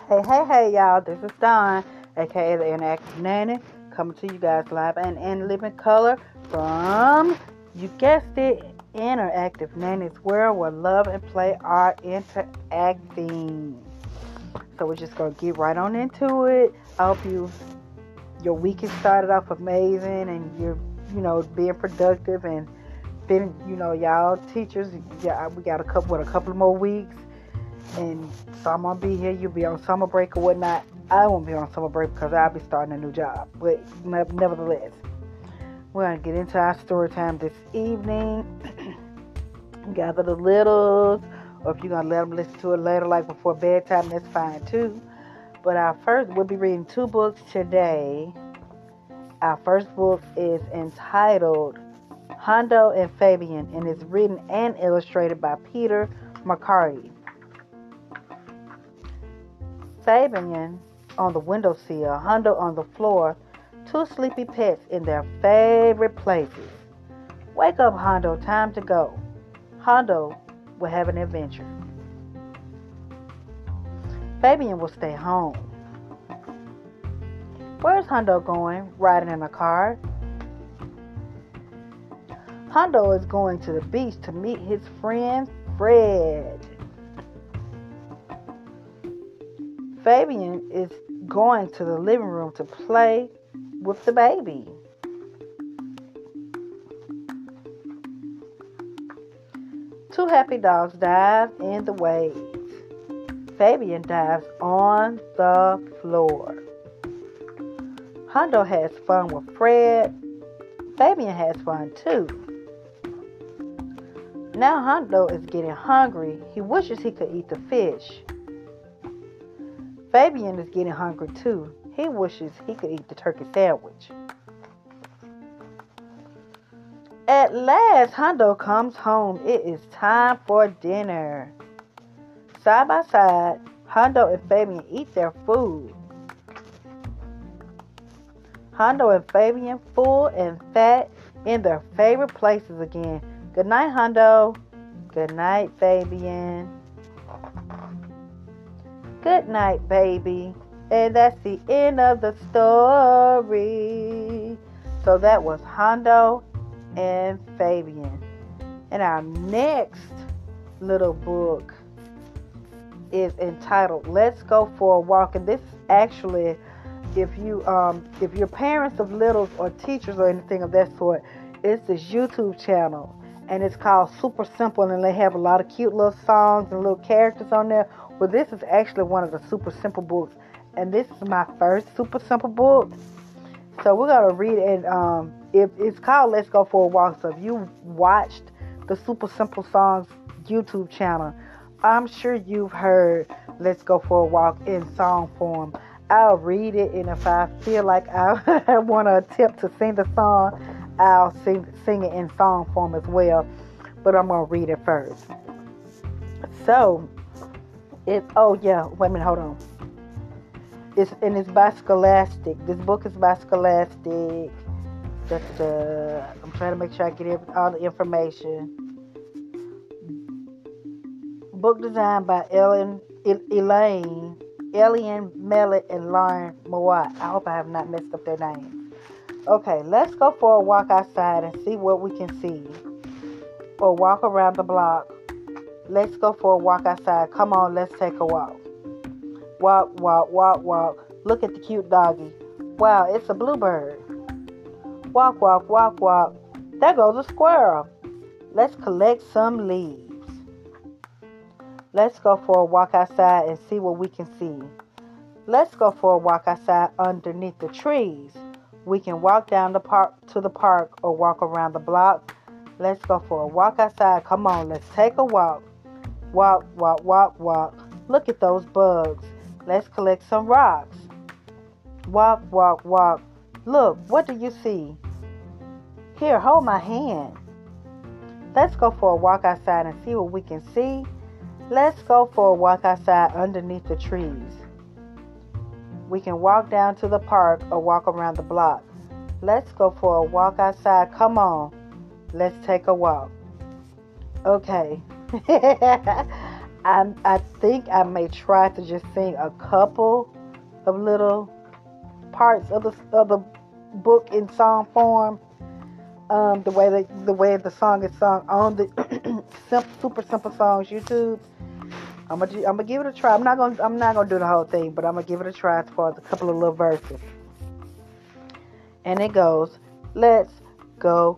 Hey, y'all. This is Dawn, aka the Interactive Nanny, coming to you guys live and in living color from, you guessed it, Interactive Nanny's world where love and play are interacting. So we're just going to get right on into it. I hope your week has started off amazing and you're, being productive and been, y'all teachers, yeah, we got a couple more weeks. And so I'm going to be here. You'll be on summer break or whatnot. I won't be on summer break because I'll be starting a new job. But nevertheless, we're going to get into our story time this evening. Gather the littles. Or if you're going to let them listen to it later, like before bedtime, that's fine too. But we'll be reading 2 books today. Our first book is entitled Hondo and Fabian, and it's written and illustrated by Peter McCarty. Fabian on the windowsill, Hondo on the floor, 2 sleepy pets in their favorite places. Wake up, Hondo, time to go. Hondo will have an adventure. Fabian will stay home. Where's Hondo going? Riding in a car? Hondo is going to the beach to meet his friend Fred. Fabian is going to the living room to play with the baby. Two happy dogs dive in the waves. Fabian dives on the floor. Hondo has fun with Fred. Fabian has fun too. Now Hondo is getting hungry. He wishes he could eat the fish. Fabian is getting hungry too. He wishes he could eat the turkey sandwich. At last, Hondo comes home. It is time for dinner. Side by side, Hondo and Fabian eat their food. Hondo and Fabian, full and fat, in their favorite places again. Good night, Hondo. Good night, Fabian. Good night, baby. And that's the end of the story. So that was Hondo and Fabian. And our next little book is entitled Let's Go for a Walk. And this is actually, if you're parents of littles or teachers or anything of that sort, it's this YouTube channel. And it's called Super Simple. And they have a lot of cute little songs and little characters on there. Well, this is actually one of the Super Simple books. And this is my first Super Simple book. So we're going to read it. And it's called Let's Go for a Walk. So if you watched the Super Simple Songs YouTube channel, I'm sure you've heard Let's Go for a Walk in song form. I'll read it. And if I feel like I want to attempt to sing the song, I'll sing it in song form as well. But I'm going to read it first. So, wait a minute, hold on. It's by Scholastic. This book is by Scholastic. I'm trying to make sure I get all the information. Book designed by Ellen Mellett, and Lauren Mowat. I hope I have not messed up their names. Okay, let's go for a walk outside and see what we can see. Or walk around the block. Let's go for a walk outside. Come on, let's take a walk. Walk, walk, walk, walk. Look at the cute doggy. Wow, it's a bluebird. Walk, walk, walk, walk. There goes a squirrel. Let's collect some leaves. Let's go for a walk outside and see what we can see. Let's go for a walk outside underneath the trees. We can walk down the park to the park or walk around the block. Let's go for a walk outside. Come on, let's take a walk. Walk, walk, walk, walk. Look at those bugs. Let's collect some rocks. Walk, walk, walk. Look, what do you see? Here, hold my hand. Let's go for a walk outside and see what we can see. Let's go for a walk outside underneath the trees. We can walk down to the park or walk around the block. Let's go for a walk outside. Come on. Let's take a walk. Okay. I think I may try to just sing a couple of little parts of the book in song form. The way the song is sung on the super simple songs YouTube. I'm gonna give it a try. I'm not gonna do the whole thing, but I'm gonna give it a try as far as a couple of little verses. And it goes, let's go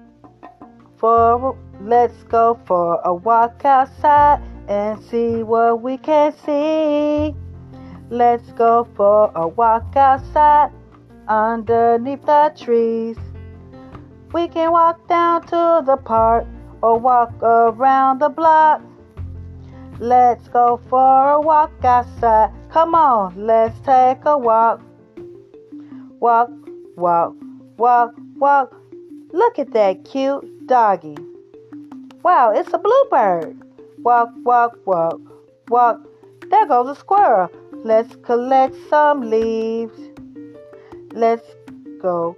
let's go for a walk outside and see what we can see. Let's go for a walk outside underneath the trees. We can walk down to the park or walk around the block. Let's go for a walk outside. Come on, let's take a walk. Walk, walk, walk, walk. Look at that cute doggy. Wow, it's a bluebird. Walk, walk, walk, walk. There goes a squirrel. Let's collect some leaves. Let's go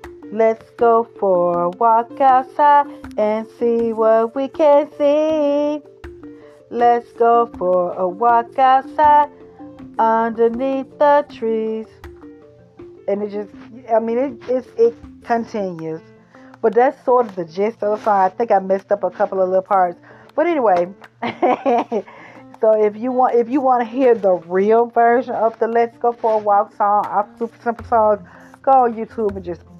for a walk outside and see what we can see. Let's go for a walk outside underneath the trees. And it continues. But that's sort of the gist of the song. I think I messed up a couple of little parts. But anyway, so if you want to hear the real version of the Let's Go for a Walk song, our super simple songs, go on YouTube and just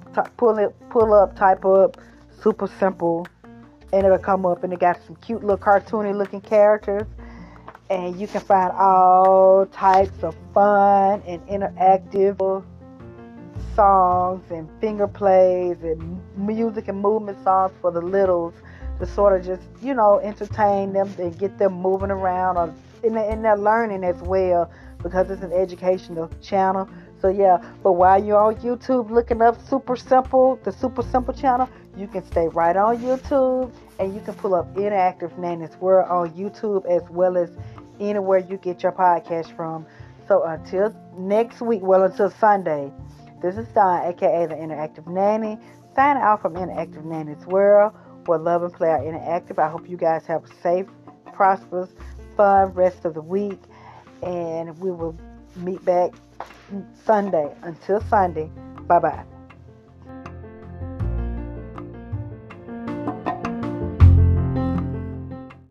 type up super simple, and it'll come up, and it got some cute little cartoony looking characters, and you can find all types of fun and interactive songs and finger plays and music and movement songs for the littles to sort of just, entertain them and get them moving around or in their learning as well, because it's an educational channel. So yeah, but while you're on YouTube looking up the Super Simple channel, you can stay right on YouTube and you can pull up Interactive Nanny's World on YouTube as well as anywhere you get your podcast from. So until next week, until Sunday, this is Dawn, aka the Interactive Nanny, signing out from Interactive Nanny's World, where love and play are interactive. I hope you guys have a safe, prosperous, fun rest of the week, and we will meet back Sunday. Until Sunday, bye-bye.